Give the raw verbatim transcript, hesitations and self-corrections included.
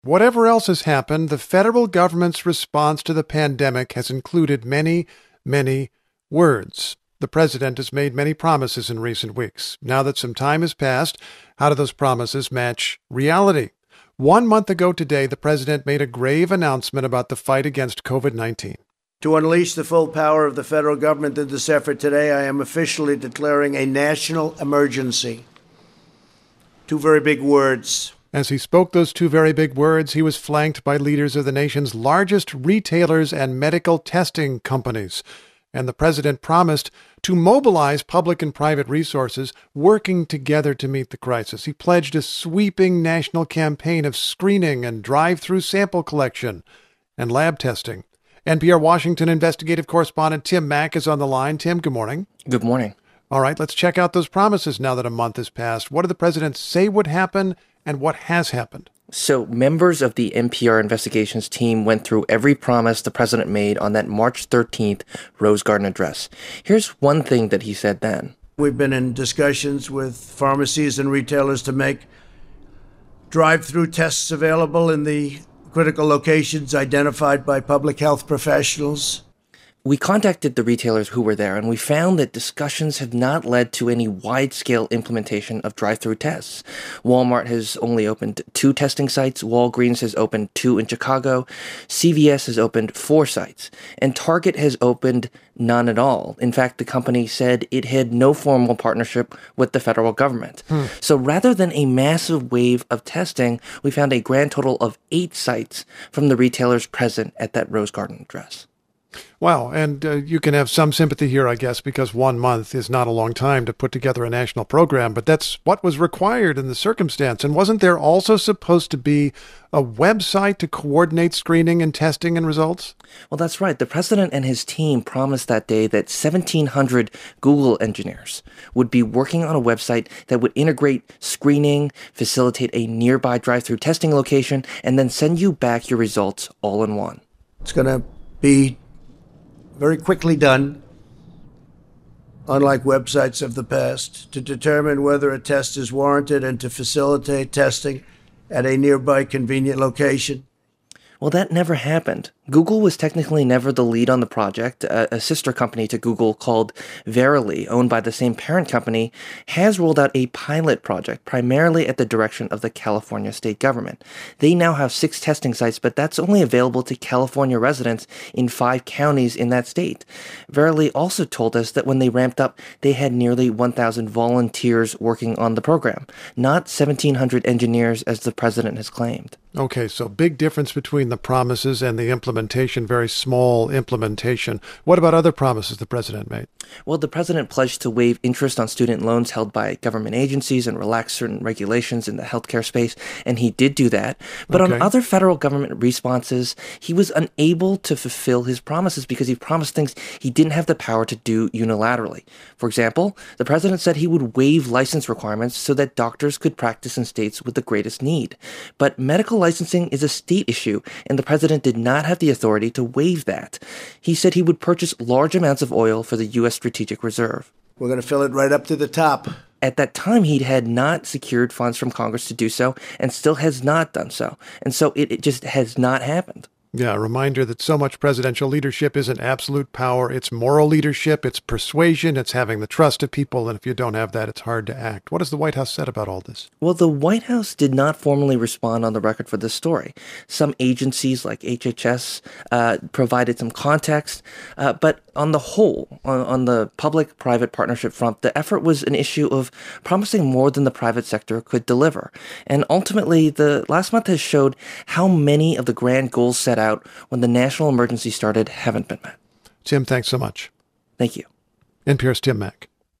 Whatever else has happened, the federal government's response to the pandemic has included many, many words. The president has made many promises in recent weeks. Now that some time has passed, how do those promises match reality? One month ago today, the president made a grave announcement about the fight against covid nineteen. To unleash the full power of the federal government in this effort today, I am officially declaring a national emergency. Two very big words. As he spoke those two very big words, he was flanked by leaders of the nation's largest retailers and medical testing companies. And the president promised to mobilize public and private resources working together to meet the crisis. He pledged a sweeping national campaign of screening and drive-through sample collection and lab testing. N P R Washington investigative correspondent Tim Mak is on the line. Tim, good morning. Good morning. All right, let's check out those promises now that a month has passed. What did the president say would happen and what has happened? So members of the N P R investigations team went through every promise the president made on that March thirteenth Rose Garden address. Here's one thing that he said then. We've been in discussions with pharmacies and retailers to make drive-through tests available in the critical locations identified by public health professionals. We contacted the retailers who were there, and we found that discussions have not led to any wide-scale implementation of drive-through tests. Walmart has only opened two testing sites, Walgreens has opened two in Chicago, C V S has opened four sites, and Target has opened none at all. In fact, the company said it had no formal partnership with the federal government. Hmm. So rather than a massive wave of testing, we found a grand total of eight sites from the retailers present at that Rose Garden address. Wow, and uh, you can have some sympathy here, I guess, because one month is not a long time to put together a national program, but that's what was required in the circumstance. And wasn't there also supposed to be a website to coordinate screening and testing and results? Well, that's right. The president and his team promised that day that seventeen hundred Google engineers would be working on a website that would integrate screening, facilitate a nearby drive-through testing location, and then send you back your results all in one. It's going to be very quickly done, unlike websites of the past, to determine whether a test is warranted and to facilitate testing at a nearby convenient location. Well, that never happened. Google was technically never the lead on the project. A, a sister company to Google called Verily, owned by the same parent company, has rolled out a pilot project primarily at the direction of the California state government. They now have six testing sites, but that's only available to California residents in five counties in that state. Verily also told us that when they ramped up, they had nearly one thousand volunteers working on the program, not seventeen hundred engineers as the president has claimed. Okay, so big difference between the promises and the implementation, very small implementation. What about other promises the president made? Well, the president pledged to waive interest on student loans held by government agencies and relax certain regulations in the healthcare space, and he did do that. But okay. On other federal government responses, he was unable to fulfill his promises because he promised things he didn't have the power to do unilaterally. For example, the president said he would waive license requirements so that doctors could practice in states with the greatest need. But medical licensing is a state issue, and the president did not have the authority to waive that. He said he would purchase large amounts of oil for the U S Strategic Reserve. We're going to fill it right up to the top. At that time, he had not secured funds from Congress to do so, and still has not done so. And so it, it just has not happened. Yeah, a reminder that so much presidential leadership isn't absolute power. It's moral leadership, it's persuasion, it's having the trust of people, and if you don't have that, it's hard to act. What has the White House said about all this? Well, the White House did not formally respond on the record for this story. Some agencies like H H S uh, provided some context, uh, but on the whole, on, on the public-private partnership front, the effort was an issue of promising more than the private sector could deliver. And ultimately, the last month has showed how many of the grand goals set out when the national emergency started haven't been met. Tim, thanks so much. Thank you. N P R's Tim Mak.